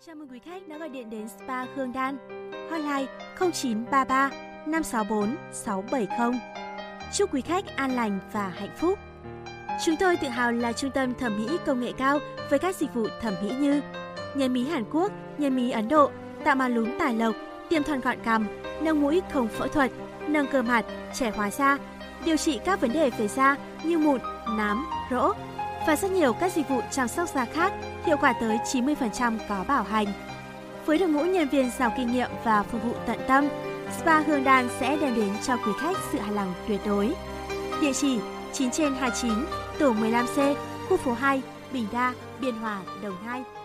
Chào mừng quý khách đã gọi điện đến Spa Hương Đan. Hotline 0933 564 670. Chúc quý khách an lành và hạnh phúc. Chúng tôi tự hào là trung tâm thẩm mỹ công nghệ cao với các dịch vụ thẩm mỹ như nhấn mí Hàn Quốc, nhấn mí Ấn Độ, tạo má lún tài lộc, tiêm thon gọn cằm, nâng mũi không phẫu thuật, nâng cơ mặt, trẻ hóa da, điều trị các vấn đề về da như mụn, nám, rỗ và rất nhiều các dịch vụ chăm sóc da khác, hiệu quả tới 90% có bảo hành. Với đội ngũ nhân viên giàu kinh nghiệm và phục vụ tận tâm, Spa Hương Đan sẽ đem đến cho quý khách sự hài lòng tuyệt đối. Địa chỉ 9/29, tổ 15C, khu phố 2, Bình Đa, Biên Hòa, Đồng Nai.